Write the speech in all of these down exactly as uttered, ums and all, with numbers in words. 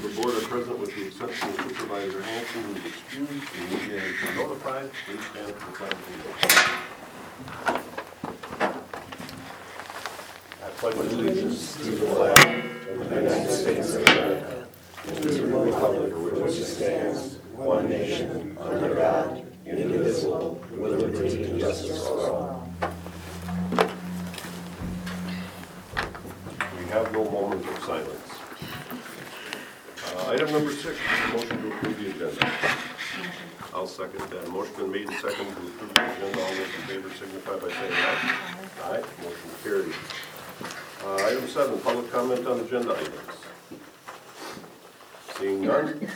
the board are present with the exception of Supervisor Hanson, who is excused. The media has been notified. Please stand for the pledge of allegiance. I pledge allegiance to the flag of the United States of America and to the republic for which it stands, one nation, under God, indivisible, with liberty and justice for all. We have no moment of silence. Uh, item number six, motion to approve the agenda. I'll second that. Motion been made and second to approve the agenda. All those in favor signify by saying aye. Aye. Motion carried. Uh, item seven, public comment on agenda items. Seeing none.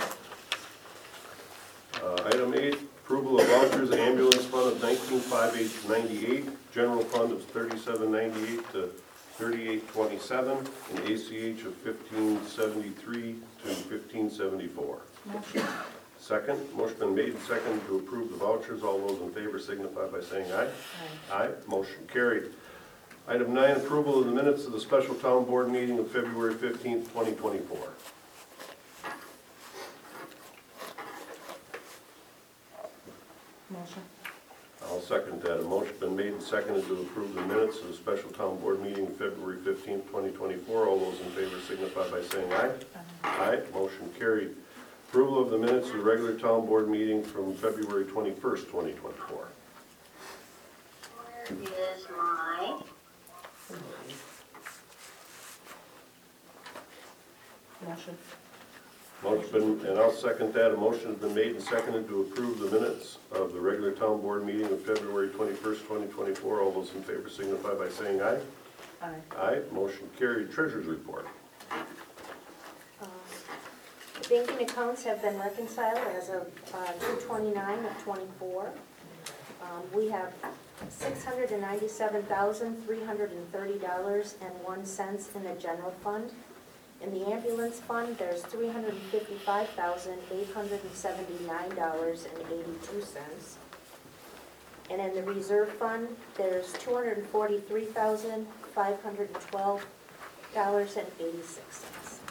Uh, item eight, approval of vouchers, ambulance fund of nineteen five eight ninety-eight, general fund of thirty-seven ninety-eight to thirty-eight twenty-seven, and A C H of fifteen seventy-three to fifteen seventy-four. Motion. Second, motion been made and seconded to approve the vouchers. All those in favor signify by saying aye. Aye. Aye. Motion carried. Item nine, approval of the minutes of the special town board meeting of February fifteenth, twenty twenty-four. Motion. I'll second that. A motion been made and seconded to approve the minutes of the special town board meeting of February fifteenth, twenty twenty-four. All those in favor signify by saying aye. Aye. Aye. Motion carried. Approval of the minutes of the regular town board meeting from February twenty-first, twenty twenty-four. Where is my, Motion. Motion been, and I'll second that. A motion has been made and seconded to approve the minutes of the regular town board meeting of February twenty-first, twenty twenty-four. All those in favor signify by saying aye. Aye. Aye. Motion carried. Treasurer's report. Um, The banking accounts have been reconciled as of uh, two twenty-nine of twenty-four. Um, We have six hundred ninety-seven thousand, three hundred thirty dollars and one cent in the general fund. In the ambulance fund, there's three hundred fifty-five thousand, eight hundred seventy-nine dollars and eighty-two cents. And in the reserve fund, there's two hundred forty-three thousand, five hundred twelve dollars and eighty-six cents.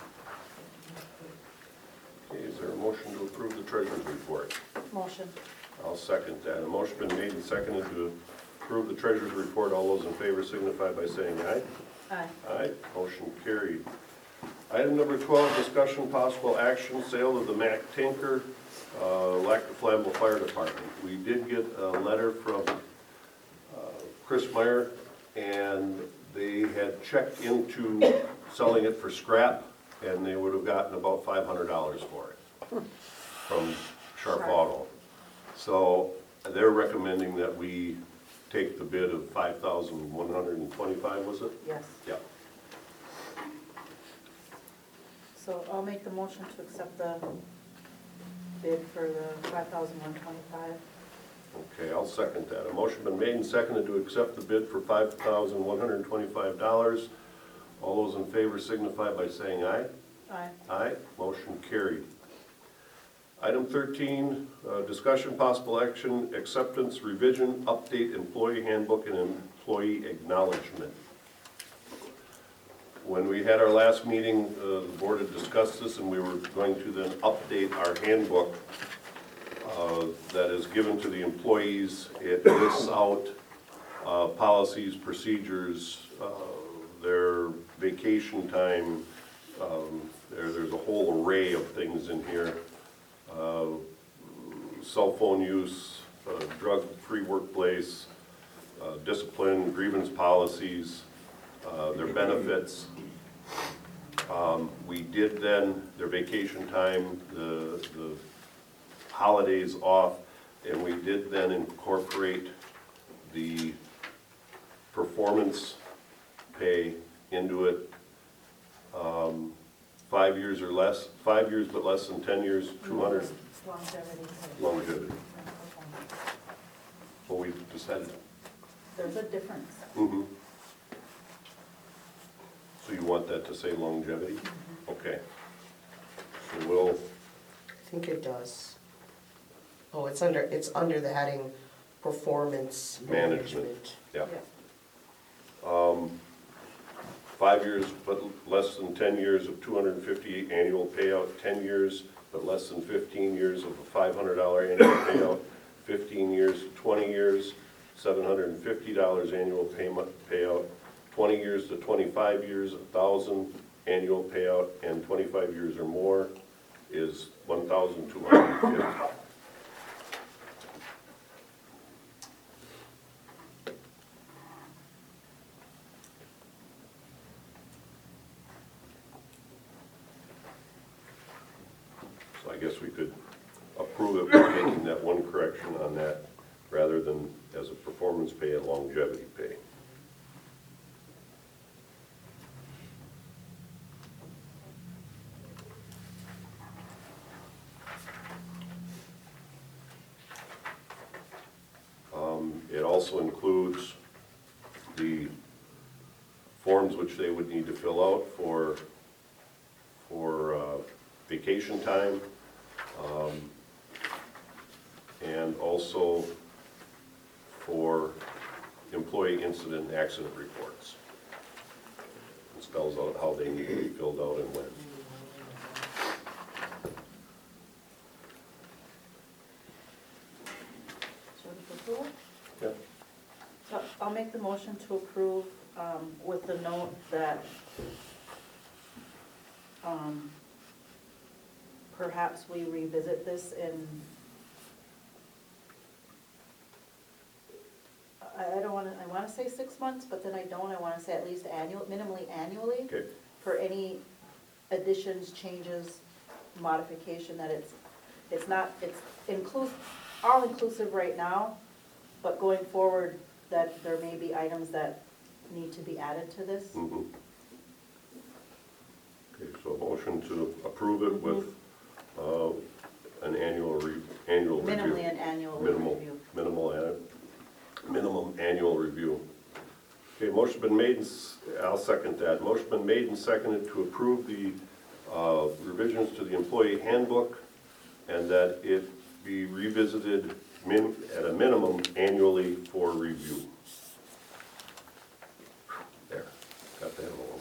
Okay, is there a motion to approve the treasurer's report? Motion. I'll second that. A motion been made and seconded to approve the treasurer's report. All those in favor signify by saying aye. Aye. Aye. Motion carried. Item number twelve, discussion possible action, sale of the Mack tanker, uh, Lac Flammable Fire Department. We did get a letter from uh, Chris Meyer, and they had checked into selling it for scrap, and they would have gotten about five hundred dollars for it from Sharp Auto. So they're recommending that we take the bid of five thousand one hundred twenty-five, was it? Yes. Yeah. So I'll make the motion to accept the bid for the five thousand one twenty-five. Okay, I'll second that. A motion been made and seconded to accept the bid for five thousand one hundred twenty-five dollars. All those in favor signify by saying aye. Aye. Aye. Motion carried. Item thirteen, uh, discussion possible action, acceptance, revision, update, employee handbook, and employee acknowledgement. When we had our last meeting, uh, the board had discussed this, and we were going to then update our handbook uh, that is given to the employees. It lists out uh, policies, procedures, uh, their vacation time. Um, there, there's a whole array of things in here. Uh, cell phone use, uh, drug-free workplace, uh, discipline, grievance policies, uh, their benefits. Um, we did then, their vacation time, the, the holidays off, and we did then incorporate the performance pay into it. Um, five years or less, five years but less than ten years, two hundred It's longevity. longevity. Well, we decided. There's a difference. Mm-hmm. So you want that to say longevity? Mm-hmm. Okay. So we'll, I think it does. Oh, it's under, it's under the heading performance Management. management. yeah. Yeah. Um, five years but less than ten years of two hundred fifty annual payout, ten years but less than fifteen years of a five hundred dollar annual payout, fifteen years to twenty years, seven hundred fifty dollars annual payment payout, twenty years to twenty-five years, one thousand annual payout, and twenty-five years or more is one thousand two hundred fifty. So I guess we could approve it by making that one correction on that, rather than as a performance pay and longevity pay. Um, It also includes the forms which they would need to fill out for, for uh, vacation time, um, and also for employee incident and accident reports. It spells out how they need to be filled out and when. So we can approve? Yeah. So I'll make the motion to approve um, with the note that um, perhaps we revisit this in, I I don't want to, I want to say six months, but then I don't, I want to say at least annual, minimally annually, Okay, for any additions, changes, modification, that it's, it's not, it's inclusive, all inclusive right now, but going forward, that there may be items that need to be added to this. mhm. Okay, so a motion to approve it with uh, an annual re, annual review. Minimally an annual Minimal, review. minimal, an- minimum annual review. Okay, motion been made, and s- I'll second that. Motion been made and seconded to approve the uh, revisions to the employee handbook, and that it be revisited min, at a minimum annually for review. There, got that along.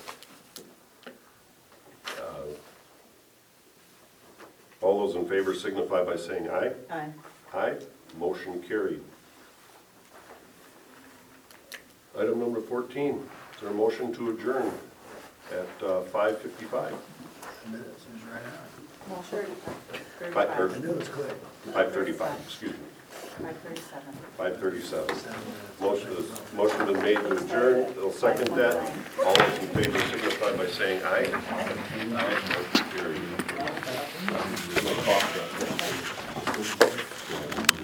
Uh, All those in favor signify by saying aye. Aye. Aye, motion carried. Item number fourteen, is there a motion to adjourn at uh, five fifty-five? Minutes is right on. Motion. Five I Thirty-five. knew it was quick. Five thirty-five, excuse me, Five thirty-seven. five thirty-seven. Seven minutes. Motion is, motion been made to adjourn, I'll second that. All those in favor signify by saying aye. Aye, motion